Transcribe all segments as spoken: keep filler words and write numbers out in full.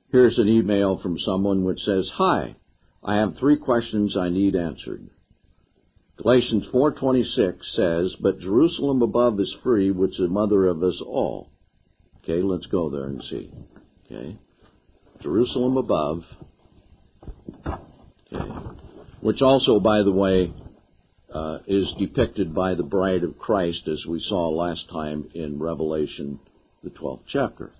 Here's an email from someone which says, "Hi, I have three questions I need answered." Galatians four twenty-six says, "But Jerusalem above is free, which is the mother of us all." Okay, let's go there and see. Okay, Jerusalem above. Okay, which also, by the way, uh, is depicted by the bride of Christ, as we saw last time in Revelation, the twelfth chapter.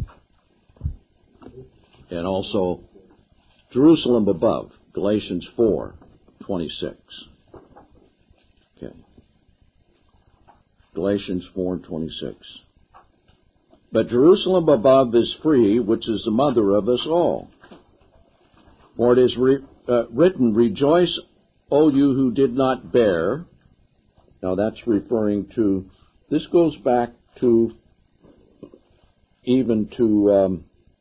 And also, Jerusalem above, Galatians four twenty-six. Okay. Galatians four twenty-six. "But Jerusalem above is free, which is the mother of us all. For it is re, uh, written, Rejoice, O you who did not bear." Now that's referring to, this goes back to, even to, um,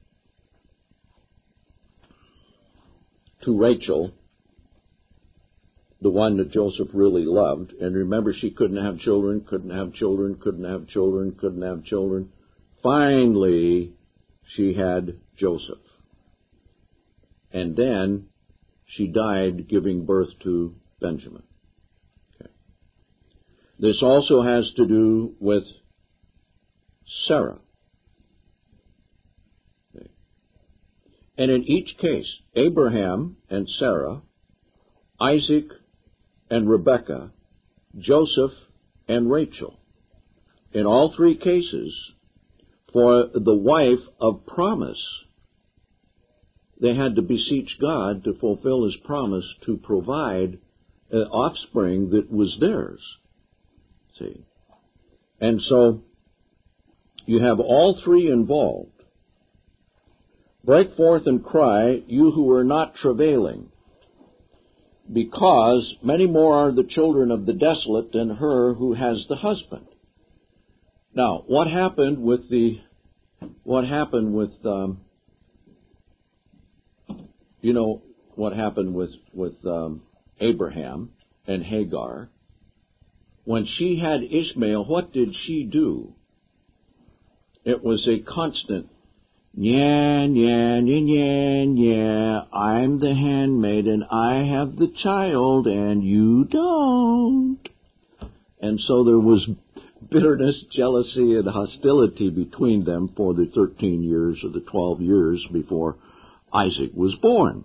to Rachel, the one that Joseph really loved. And remember, she couldn't have children, couldn't have children, couldn't have children, couldn't have children. Finally, she had Joseph. And then she died giving birth to Benjamin. Okay. This also has to do with Sarah. Okay. And in each case, Abraham and Sarah, Isaac and Rebekah, Joseph and Rachel. In all three cases, for the wife of promise, they had to beseech God to fulfill His promise to provide an offspring that was theirs. See? And so, you have all three involved. "Break forth and cry, you who are not travailing, because many more are the children of the desolate than her who has the husband." Now, what happened with the, what happened with, um, you know, what happened with, with um, Abraham and Hagar? When she had Ishmael, what did she do? It was a constant, "Nya, nya, nya, nya, nya, I'm the handmaid and I have the child and you don't." And so there was bitterness, jealousy, and hostility between them for the thirteen years or the twelve years before Isaac was born.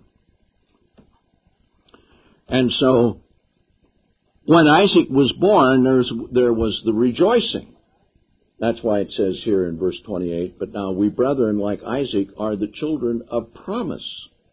And so, when Isaac was born, there's, there was the rejoicing. That's why it says here in verse twenty-eight, "But now we brethren, like Isaac, are the children of promise."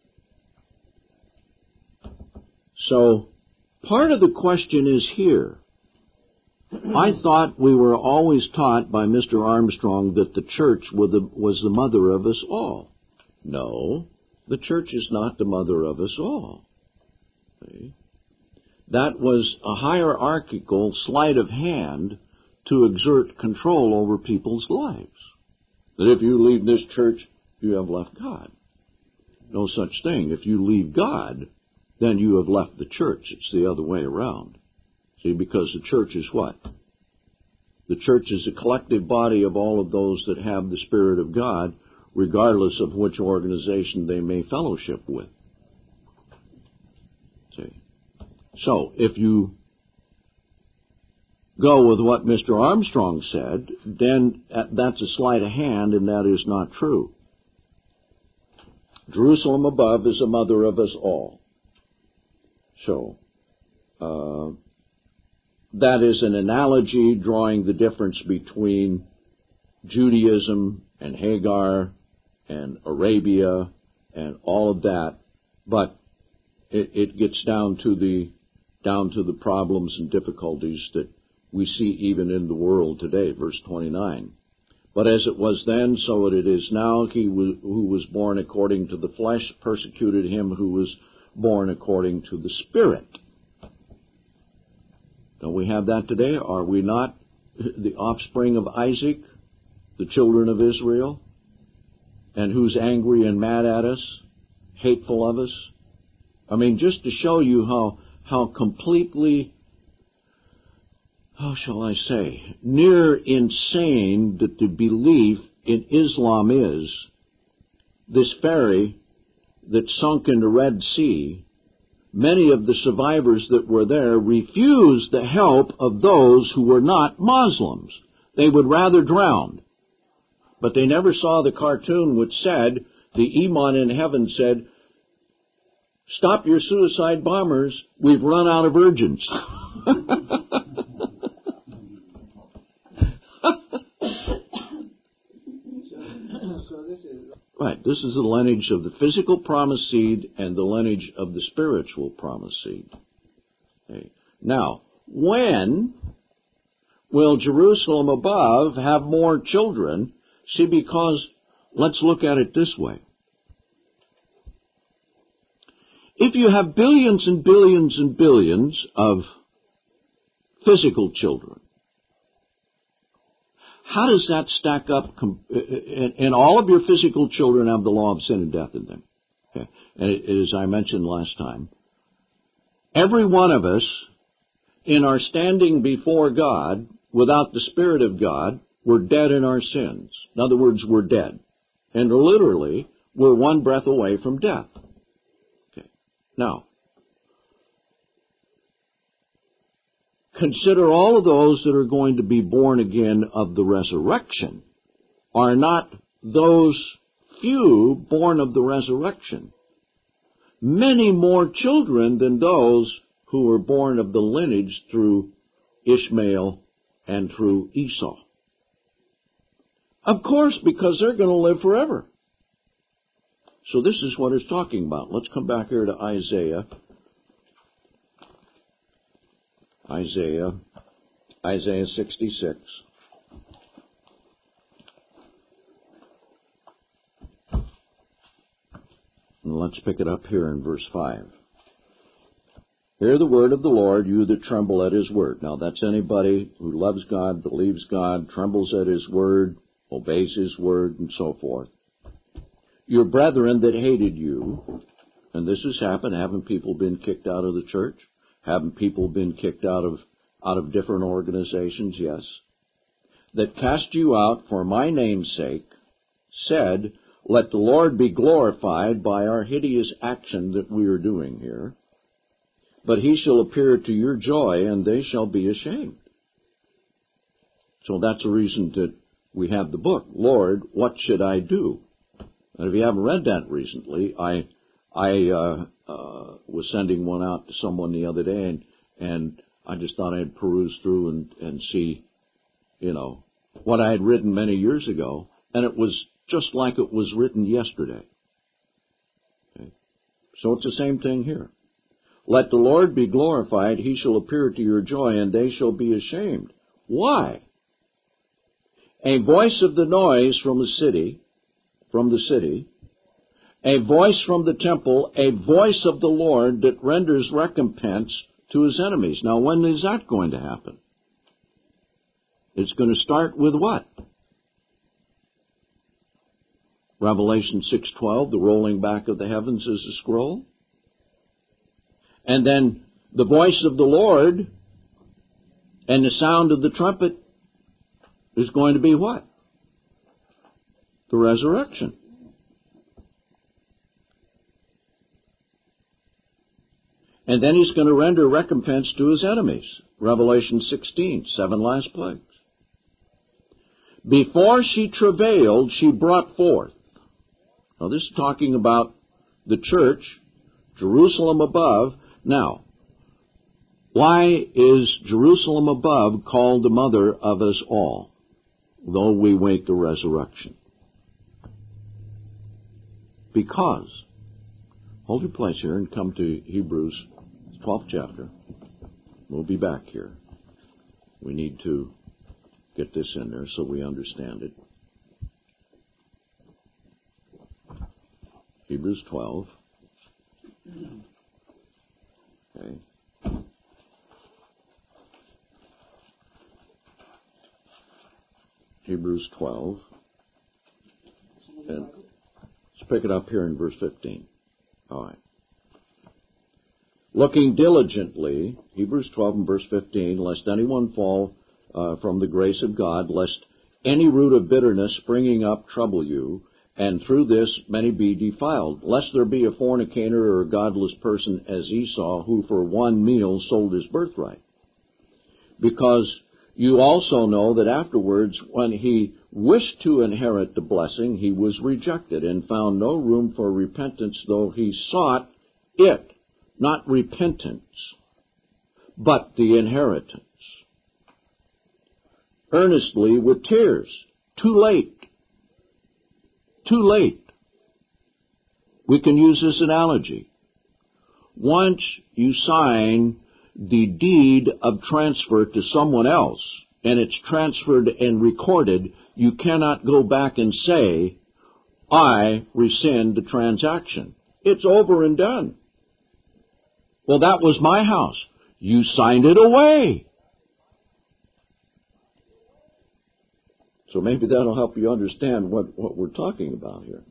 So, part of the question is here. I thought we were always taught by Mister Armstrong that the church was the, was the mother of us all. No, the church is not the mother of us all. See? That was a hierarchical sleight of hand to exert control over people's lives. That if you leave this church, you have left God. No such thing. If you leave God, then you have left the church. It's the other way around. See, because the church is what? The church is a collective body of all of those that have the Spirit of God, regardless of which organization they may fellowship with. See? So, if you go with what Mister Armstrong said, then that's a sleight of hand, and that is not true. Jerusalem above is the mother of us all. So, uh, that is an analogy drawing the difference between Judaism and Hagar and Arabia and all of that, but it, it gets down to the down to the problems and difficulties that we see even in the world today. Verse twenty-nine. "But as it was then, so it is now. He who was born according to the flesh persecuted him who was born according to the Spirit." Don't we have that today? Are we not the offspring of Isaac, the children of Israel, and who's angry and mad at us, hateful of us? I mean, just to show you how how completely, how shall I say, near insane that the belief in Islam is this ferry that sunk in the Red Sea, many of the survivors that were there refused the help of those who were not Muslims. They would rather drown. But they never saw the cartoon which said, the Imam in heaven said, "Stop your suicide bombers, we've run out of virgins." Right, this is the lineage of the physical promised seed and the lineage of the spiritual promised seed. Okay. Now, when will Jerusalem above have more children? See, because let's look at it this way. If you have billions and billions and billions of physical children, how does that stack up? And all of your physical children have the law of sin and death in them. Okay. And as I mentioned last time, every one of us in our standing before God, without the Spirit of God, we're dead in our sins. In other words, we're dead. And literally, we're one breath away from death. Okay. Now, consider all of those that are going to be born again of the resurrection are not those few born of the resurrection. Many more children than those who were born of the lineage through Ishmael and through Esau. Of course, because they're going to live forever. So this is what it's talking about. Let's come back here to Isaiah. Isaiah, Isaiah sixty-six. And let's pick it up here in verse five. Hear the word of the Lord, you that tremble at his word. Now that's anybody who loves God, believes God, trembles at his word, obeys his word, and so forth. Your brethren that hated you, and this has happened, haven't people been kicked out of the church? Haven't people been kicked out of out of different organizations? Yes. That cast you out for my name's sake, said, let the Lord be glorified by our hideous action that we are doing here. But he shall appear to your joy, and they shall be ashamed. So that's the reason that we have the book, Lord, what should I do? And if you haven't read that recently, I I uh, uh, was sending one out to someone the other day, and, and I just thought I'd peruse through and, and see, you know, what I had written many years ago, and it was just like it was written yesterday. Okay. So it's the same thing here. Let the Lord be glorified, he shall appear to your joy, and they shall be ashamed. Why? A voice of the noise from the city, from the city, a voice from the temple, a voice of the Lord that renders recompense to his enemies. Now, when is that going to happen? It's going to start with what? Revelation six twelve, the rolling back of the heavens is a scroll. And then the voice of the Lord and the sound of the trumpet is going to be what? The resurrection. And then he's going to render recompense to his enemies. Revelation sixteen, seven last plagues. Before she travailed, she brought forth. Now this is talking about the church, Jerusalem above. Now, why is Jerusalem above called the mother of us all, though we wait the resurrection? Because, hold your place here and come to Hebrews twelfth chapter. We'll be back here. We need to get this in there so we understand it. Hebrews twelve. Okay. Hebrews twelve. And let's pick it up here in verse fifteen. All right. Looking diligently, Hebrews twelve and verse fifteen, lest anyone fall uh, from the grace of God, lest any root of bitterness springing up trouble you, and through this many be defiled, lest there be a fornicator or a godless person as Esau, who for one meal sold his birthright. Because you also know that afterwards, when he wished to inherit the blessing, he was rejected and found no room for repentance, though he sought it, not repentance, but the inheritance. Earnestly with tears. Too late. Too late. We can use this analogy. Once you sign the deed of transfer to someone else, and it's transferred and recorded, you cannot go back and say, I rescind the transaction. It's over and done. Well, that was my house. You signed it away. So maybe that'll help you understand what, what we're talking about here.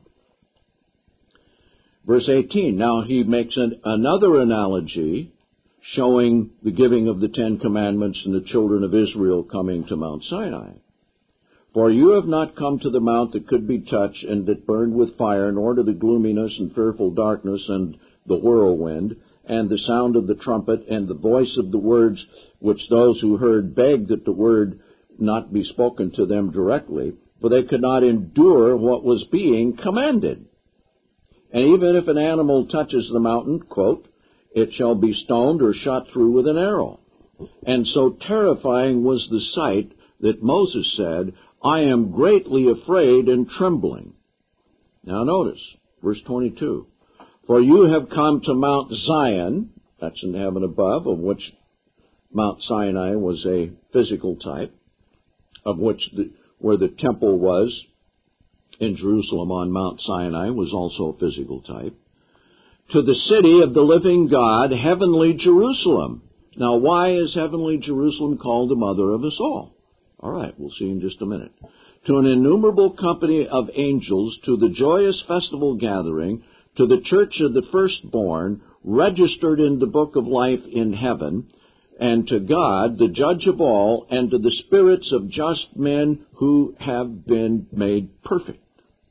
Verse eighteen, now he makes an, another analogy showing the giving of the Ten Commandments and the children of Israel coming to Mount Sinai. For you have not come to the mount that could be touched and that burned with fire, nor to the gloominess and fearful darkness and the whirlwind, and the sound of the trumpet, and the voice of the words, which those who heard begged that the word not be spoken to them directly, for they could not endure what was being commanded. And even if an animal touches the mountain, quote, it shall be stoned or shot through with an arrow. And so terrifying was the sight that Moses said, I am greatly afraid and trembling. Now notice, verse twenty-two. For you have come to Mount Zion, that's in heaven above, of which Mount Sinai was a physical type, of which the, where the temple was in Jerusalem on Mount Sinai was also a physical type, to the city of the living God, heavenly Jerusalem. Now, why is heavenly Jerusalem called the mother of us all? All right, we'll see in just a minute. To an innumerable company of angels, to the joyous festival gathering, to the church of the firstborn, registered in the book of life in heaven, and to God, the judge of all, and to the spirits of just men who have been made perfect.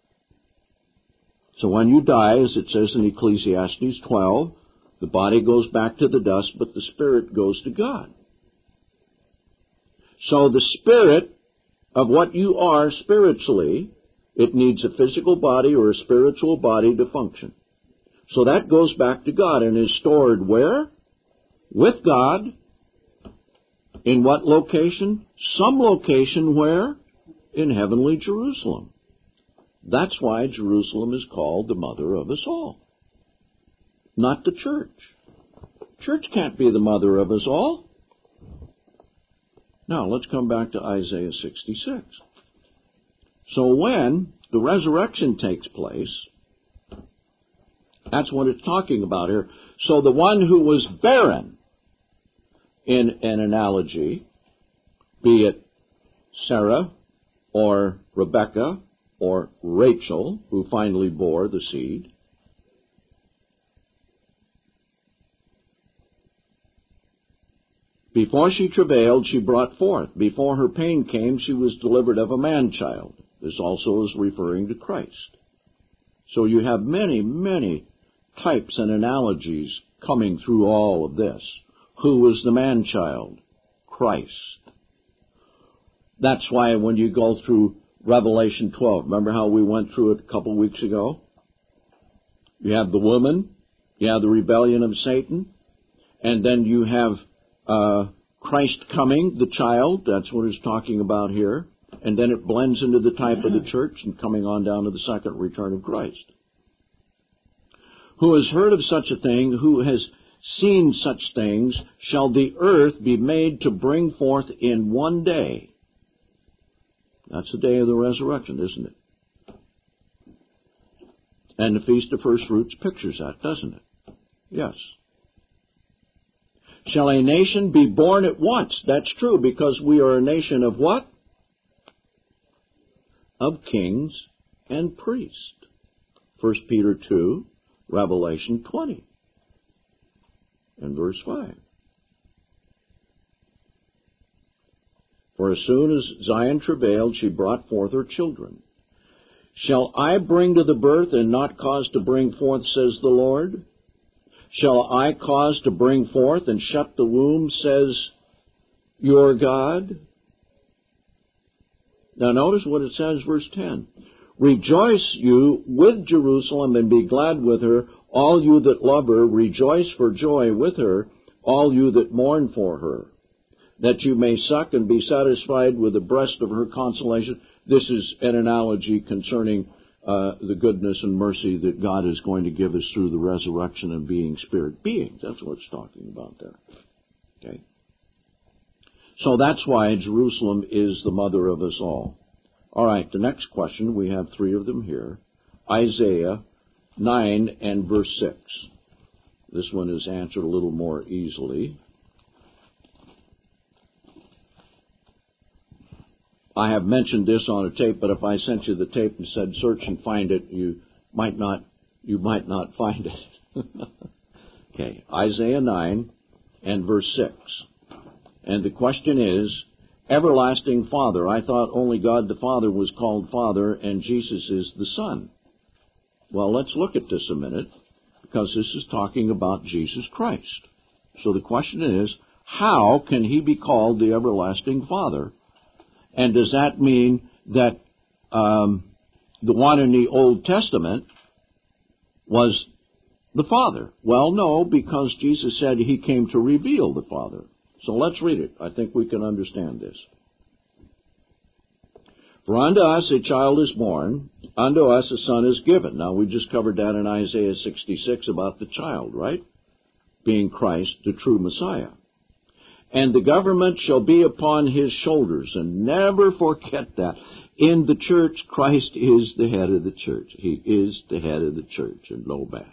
So when you die, as it says in Ecclesiastes twelve, the body goes back to the dust, but the spirit goes to God. So the spirit of what you are spiritually, it needs a physical body or a spiritual body to function. So that goes back to God and is stored where? With God. In what location? Some location where? In heavenly Jerusalem. That's why Jerusalem is called the mother of us all. Not the church. Church can't be the mother of us all. Now, let's come back to Isaiah sixty-six. So when the resurrection takes place, that's what it's talking about here. So the one who was barren, in an analogy, be it Sarah or Rebekah or Rachel, who finally bore the seed, before she travailed, she brought forth. Before her pain came, she was delivered of a man-child. This also is referring to Christ. So you have many, many types and analogies coming through all of this. Who was the man-child? Christ. That's why when you go through Revelation twelve, remember how we went through it a couple of weeks ago? You have the woman, you have the rebellion of Satan, and then you have uh, Christ coming, the child, that's what it's talking about here, and then it blends into the type of the church and coming on down to the second return of Christ. Who has heard of such a thing, who has seen such things, shall the earth be made to bring forth in one day. That's the day of the resurrection, isn't it? And the Feast of First Fruits pictures that, doesn't it? Yes. Shall a nation be born at once? That's true, because we are a nation of what? Of kings and priests. First Peter two, Revelation twenty. And verse five. For as soon as Zion travailed, she brought forth her children. Shall I bring to the birth and not cause to bring forth, says the Lord? Shall I cause to bring forth and shut the womb, says your God? Now notice what it says, verse ten. Rejoice you with Jerusalem and be glad with her, all you that love her. Rejoice for joy with her, all you that mourn for her, that you may suck and be satisfied with the breast of her consolation. This is an analogy concerning uh, the goodness and mercy that God is going to give us through the resurrection and being spirit beings. That's what it's talking about there. Okay. So that's why Jerusalem is the mother of us all. All right, the next question, we have three of them here. Isaiah nine and verse six. This one is answered a little more easily. I have mentioned this on a tape, but if I sent you the tape and said search and find it, you might not you might not find it. Okay, Isaiah nine and verse six. And the question is, everlasting Father. I thought only God the Father was called Father and Jesus is the Son. Well, let's look at this a minute, because this is talking about Jesus Christ. So the question is, how can he be called the everlasting Father? And does that mean that um, the one in the Old Testament was the Father? Well, no, because Jesus said he came to reveal the Father. So let's read it. I think we can understand this. For unto us a child is born, unto us a son is given. Now, we just covered that in Isaiah sixty-six about the child, right? Being Christ, the true Messiah. And the government shall be upon his shoulders. And never forget that. In the church, Christ is the head of the church. He is the head of the church, and no bad.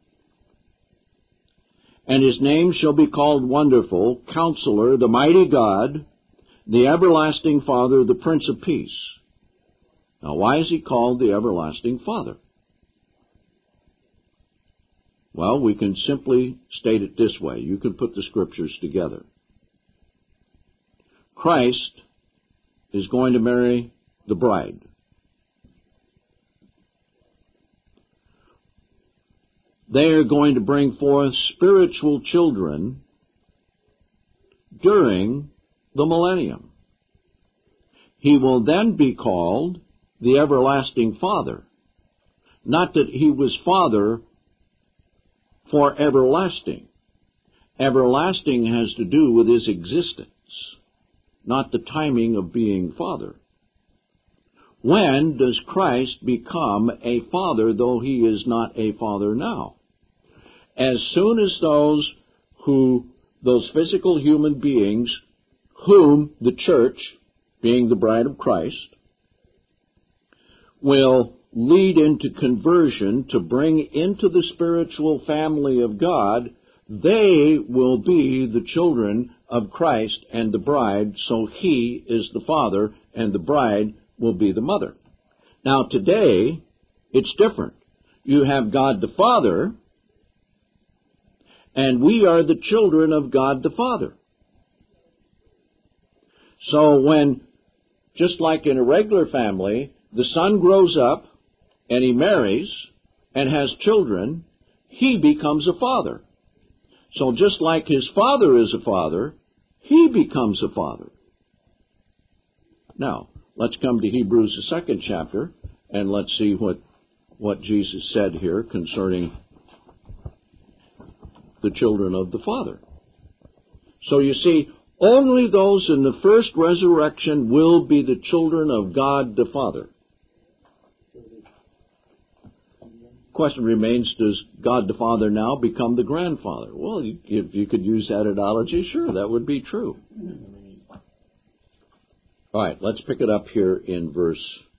And his name shall be called Wonderful, Counselor, the Mighty God, the Everlasting Father, the Prince of Peace. Now, why is he called the Everlasting Father? Well, we can simply state it this way. You can put the scriptures together. Christ is going to marry the bride. They are going to bring forth spiritual children during the millennium. He will then be called the Everlasting Father. Not that he was Father for everlasting. Everlasting has to do with his existence, not the timing of being Father. When does Christ become a Father, though he is not a Father now? As soon as those who, those physical human beings, whom the church, being the bride of Christ, will lead into conversion to bring into the spiritual family of God, they will be the children of Christ and the bride, so he is the Father and the bride will be the mother. Now today, it's different. You have God the Father, and we are the children of God the Father. So when, just like in a regular family, the son grows up and he marries and has children, he becomes a father. So just like his father is a father, he becomes a father. Now, let's come to Hebrews, the second chapter, and let's see what, what Jesus said here concerning the children of the Father. So you see, only those in the first resurrection will be the children of God the Father. Question remains, does God the Father now become the grandfather? Well, if you could use that analogy, sure, that would be true. All right, let's pick it up here in verse.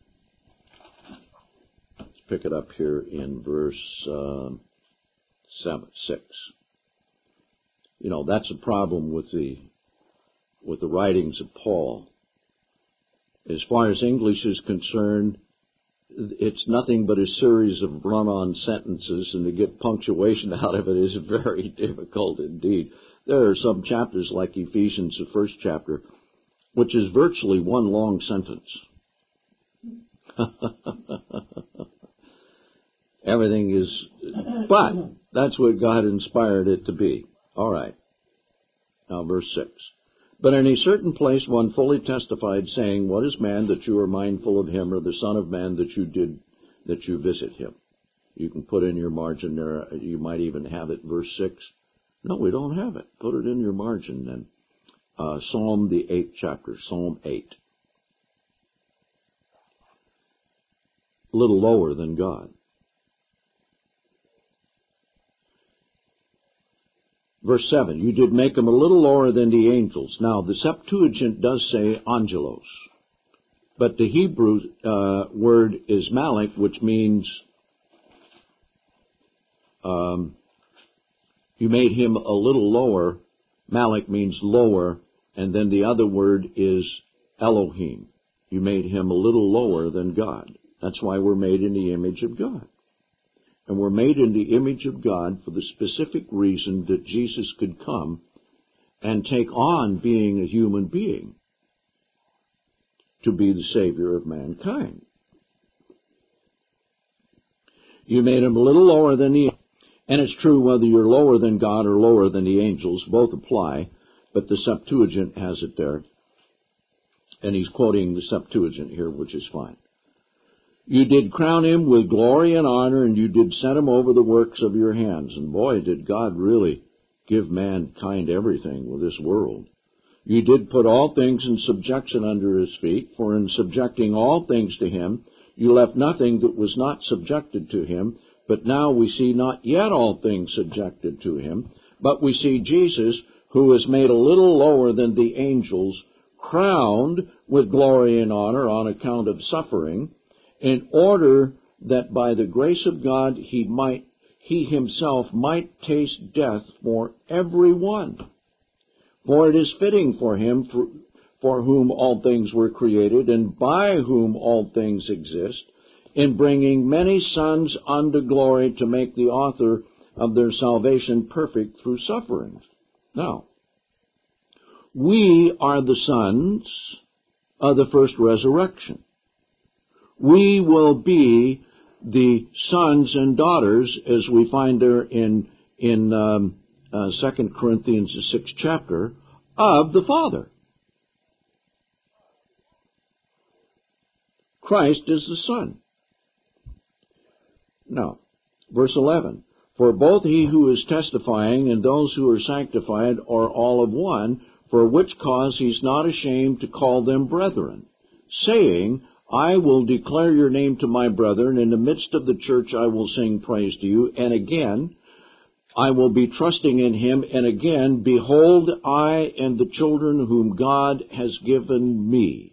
Let's pick it up here in verse uh, seven, six. You know, that's a problem with the with the writings of Paul. As far as English is concerned, it's nothing but a series of run-on sentences, and to get punctuation out of it is very difficult indeed. There are some chapters like Ephesians, the first chapter, which is virtually one long sentence. Everything is, but that's what God inspired it to be. All right. Now, verse six. But in a certain place one fully testified, saying, What is man that you are mindful of him, or the Son of Man that you did, that you visit him? You can put in your margin there. You might even have it, verse six. No, we don't have it. Put it in your margin then. Uh, Psalm, the eighth chapter, Psalm eight. A little lower than God. Verse seven, you did make him a little lower than the angels. Now, the Septuagint does say angelos, but the Hebrew uh, word is malik, which means um, you made him a little lower. Malik means lower, and then the other word is Elohim. You made him a little lower than God. That's why we're made in the image of God. And we're made in the image of God for the specific reason that Jesus could come and take on being a human being to be the Savior of mankind. You made him a little lower than the, and it's true whether you're lower than God or lower than the angels, both apply, but the Septuagint has it there. And he's quoting the Septuagint here, which is fine. You did crown him with glory and honor, and you did set him over the works of your hands. And boy, did God really give mankind everything with this world. You did put all things in subjection under his feet, for in subjecting all things to him, you left nothing that was not subjected to him. But now we see not yet all things subjected to him, but we see Jesus, who is made a little lower than the angels, crowned with glory and honor on account of suffering, in order that by the grace of God he might, he himself might taste death for everyone. For it is fitting for him, for, for whom all things were created, and by whom all things exist, in bringing many sons unto glory, to make the author of their salvation perfect through sufferings. Now, we are the sons of the first resurrection. We will be the sons and daughters, as we find there in in um, uh, Second Corinthians, the sixth chapter, of the Father. Christ is the Son. Now, verse eleven. For both he who is testifying and those who are sanctified are all of one, for which cause he's not ashamed to call them brethren, saying, I will declare your name to my brethren. In the midst of the church I will sing praise to you. And again, I will be trusting in him. And again, behold, I and the children whom God has given me.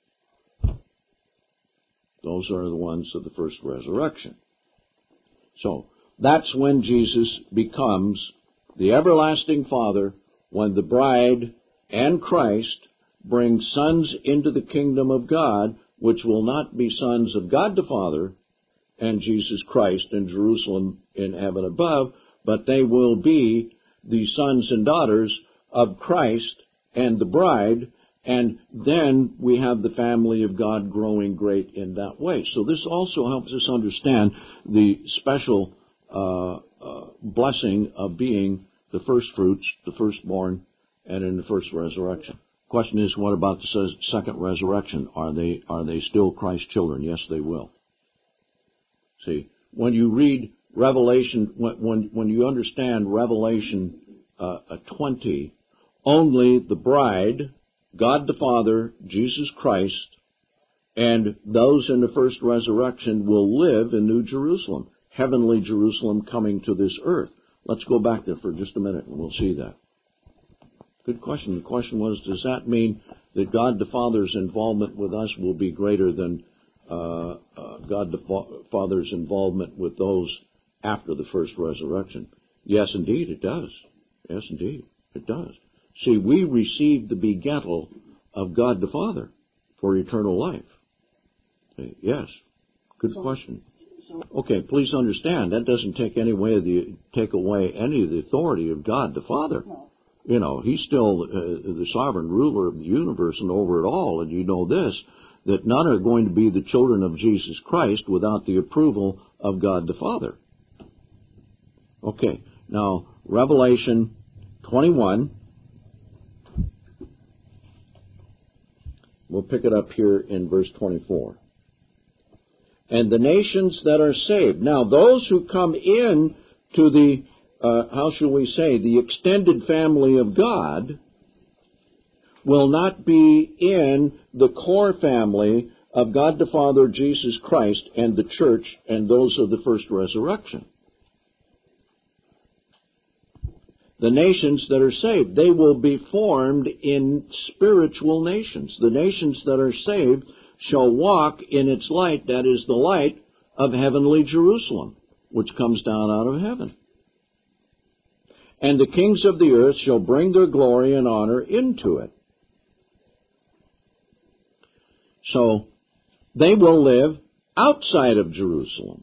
Those are the ones of the first resurrection. So, that's when Jesus becomes the everlasting Father, when the bride and Christ bring sons into the kingdom of God, which will not be sons of God the Father and Jesus Christ in Jerusalem in heaven above, but they will be the sons and daughters of Christ and the bride, and then we have the family of God growing great in that way. So this also helps us understand the special uh, uh, blessing of being the first fruits, the firstborn, and in the first resurrection. Question is, what about the second resurrection? Are they are they still Christ's children? Yes, they will. See, when you read Revelation, when when, when you understand Revelation uh, twenty, only the bride, God the Father, Jesus Christ, and those in the first resurrection will live in New Jerusalem, heavenly Jerusalem coming to this earth. Let's go back there for just a minute and we'll see that. Good question. The question was, does that mean that God the Father's involvement with us will be greater than uh, uh, God the Fa- Father's involvement with those after the first resurrection? Yes, indeed, it does. Yes, indeed, it does. See, we receive the begettal of God the Father for eternal life. Okay, yes. Good so, question. So, okay, please understand, that doesn't take any way of the, take away any of the authority of God the Father. No. You know, he's still uh, the sovereign ruler of the universe and over it all. And you know this, that none are going to be the children of Jesus Christ without the approval of God the Father. Okay, now Revelation twenty-one. We'll pick it up here in verse twenty-four. And the nations that are saved. Now, those who come in to the, uh, how shall we say, the extended family of God will not be in the core family of God the Father, Jesus Christ, and the church, and those of the first resurrection. The nations that are saved, they will be formed in spiritual nations. The nations that are saved shall walk in its light, that is the light of heavenly Jerusalem, which comes down out of heaven. And the kings of the earth shall bring their glory and honor into it. So, they will live outside of Jerusalem.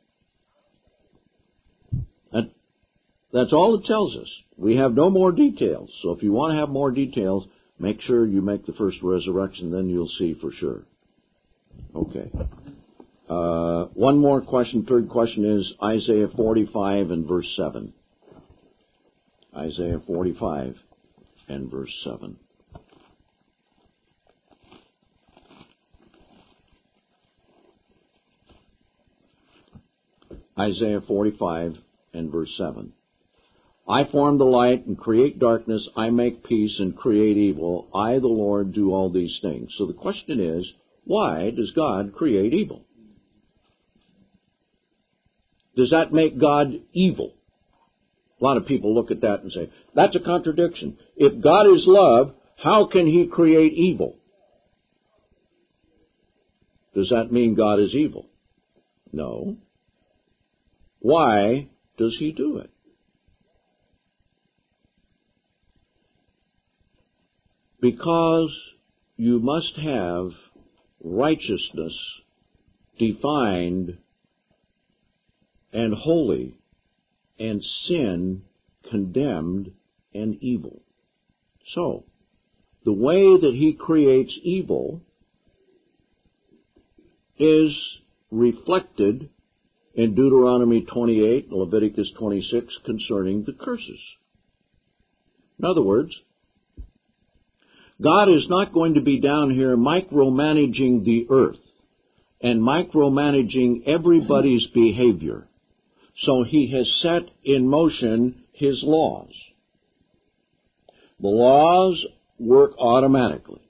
That, that's all it tells us. We have no more details. So if you want to have more details, make sure you make the first resurrection, then you'll see for sure. Okay. Uh, one more question, third question is Isaiah forty-five and verse seven. Isaiah forty-five and verse seven. Isaiah forty-five and verse seven. I form the light and create darkness. I make peace and create evil. I, the Lord, do all these things. So the question is, why does God create evil? Does that make God evil? A lot of people look at that and say, that's a contradiction. If God is love, how can He create evil? Does that mean God is evil? No. Why does He do it? Because you must have righteousness defined and holy, and sin condemned and evil. So, the way that He creates evil is reflected in Deuteronomy twenty-eight, Leviticus twenty-six, concerning the curses. In other words, God is not going to be down here micromanaging the earth and micromanaging everybody's behavior. So He has set in motion His laws. The laws work automatically.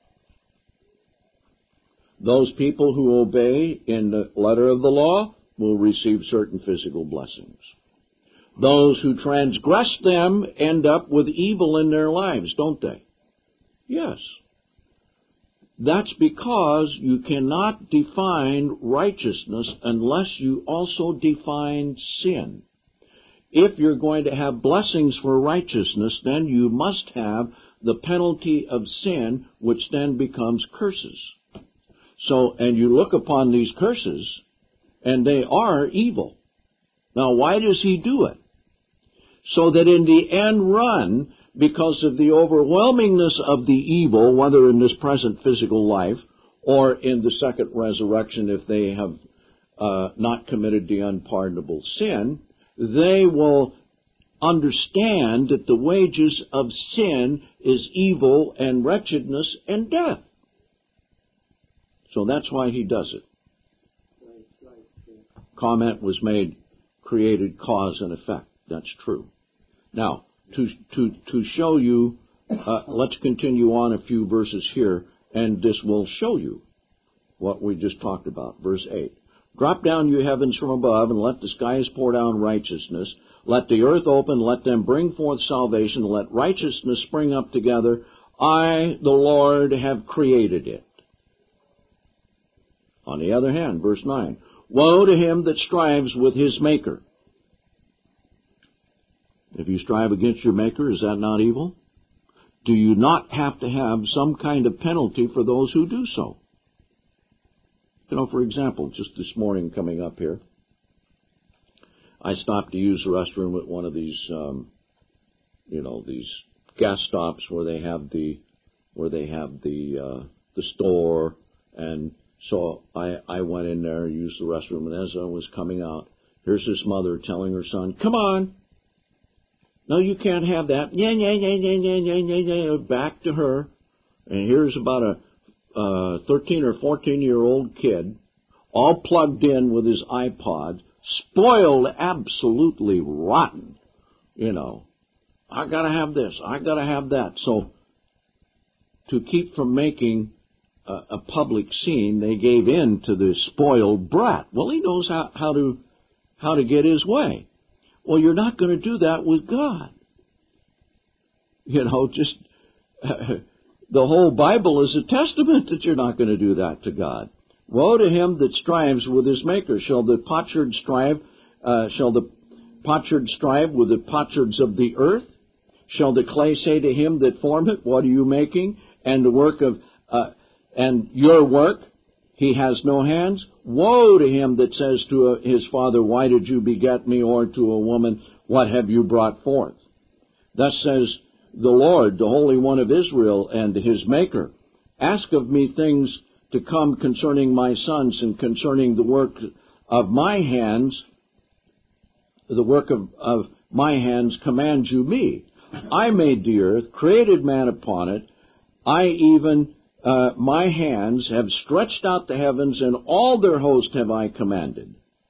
Those people who obey in the letter of the law will receive certain physical blessings. Those who transgress them end up with evil in their lives, don't they? Yes. That's because you cannot define righteousness unless you also define sin. If you're going to have blessings for righteousness, then you must have the penalty of sin, which then becomes curses. So, and you look upon these curses, and they are evil. Now, why does He do it? So that in the end run, because of the overwhelmingness of the evil, whether in this present physical life or in the second resurrection if they have uh, not committed the unpardonable sin, they will understand that the wages of sin is evil and wretchedness and death. So that's why He does it. Comment was made, created cause and effect. That's true. Now, To, to, to show you, uh, let's continue on a few verses here, and this will show you what we just talked about. Verse eight. Drop down, you heavens, from above, and let the skies pour down righteousness. Let the earth open, let them bring forth salvation, let righteousness spring up together. I, the Lord, have created it. On the other hand, verse nine. Woe to him that strives with his Maker. If you strive against your Maker, is that not evil? Do you not have to have some kind of penalty for those who do so? You know, for example, just this morning coming up here, I stopped to use the restroom at one of these, um, you know, these gas stops where they have the, where they have the, uh, the store And so I, I went in there, used the restroom, and as I was coming out, here's this mother telling her son, come on. No, you can't have that. Yeah, yeah, yeah, yeah, yeah, yeah, yeah, yeah. Back to her. And here's about a uh, thirteen or fourteen-year-old kid, all plugged in with his iPod, spoiled, absolutely rotten. You know, I gotta have this, I gotta have that. So, to keep from making a, a public scene, they gave in to the spoiled brat. Well, he knows how, how to how to get his way. Well, you're not going to do that with God. You know, just uh, the whole Bible is a testament that you're not going to do that to God. Woe to him that strives with his Maker. Shall the potsherd strive? Uh, shall the potsherd strive with the potsherds of the earth? Shall the clay say to him that formed it, what are you making? And the work of uh, and your work, he has no hands. Woe to him that says to a, his father, why did you beget me? Or to a woman, what have you brought forth? Thus says the Lord, the Holy One of Israel, and his Maker, ask of me things to come concerning my sons, and concerning the work of my hands, the work of, of my hands command you me. I made the earth, created man upon it. I even, uh, my hands have stretched out the heavens, and all their host have I commanded.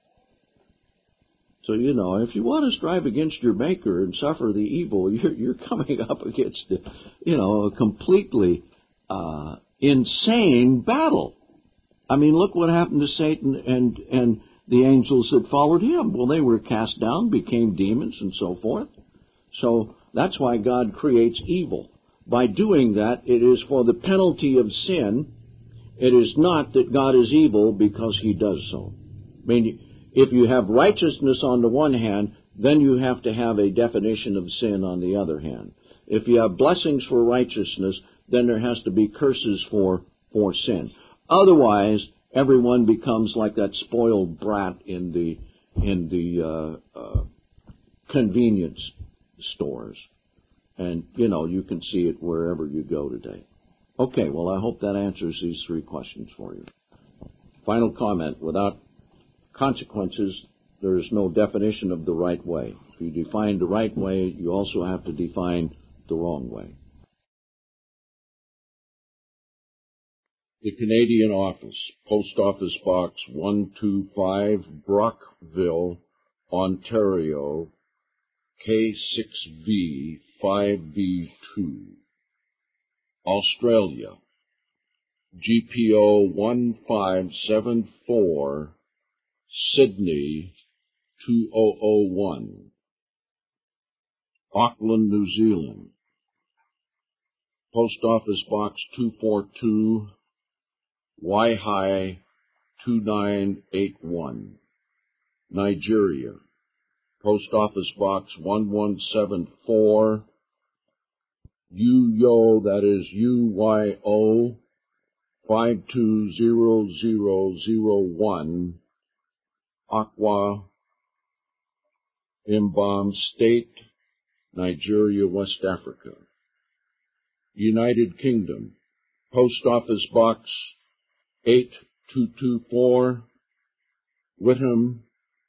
So, you know, if you want to strive against your Maker and suffer the evil, you're, you're coming up against, you know, a completely uh, insane battle. I mean, look what happened to Satan and, and the angels that followed him. Well, they were cast down, became demons, and so forth. So that's why God creates evil. By doing that, it is for the penalty of sin. It is not that God is evil because he does so. I mean, if you have righteousness on the one hand, then you have to have a definition of sin on the other hand. If you have blessings for righteousness, then there has to be curses for, for sin. Otherwise, everyone becomes like that spoiled brat in the in the uh, uh, convenience stores. And, you know, you can see it wherever you go today. Okay, well, I hope that answers these three questions for you. Final comment. Without consequences, there is no definition of the right way. If you define the right way, you also have to define the wrong way. The Canadian Office, Post Office Box one two five, Brockville, Ontario, K six V five B two. Australia, G P O one five seven four, Sydney two thousand one. Auckland, New Zealand, Post Office Box two forty-two, Waihi two nine eight one. Nigeria, Post Office Box one one seven four, Uyo, that is U Y O, five two zero zero zero one, Akwa, Mbam State, Nigeria, West Africa. United Kingdom, Post Office Box eight two two four, Whittam,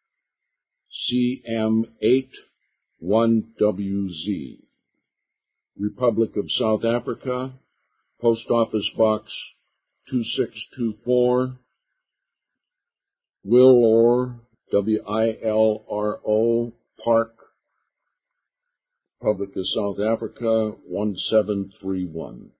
C M eight one W Z. Republic of South Africa, Post Office Box two six two four, Willor, W I L R O, Park, Republic of South Africa, one seven three one.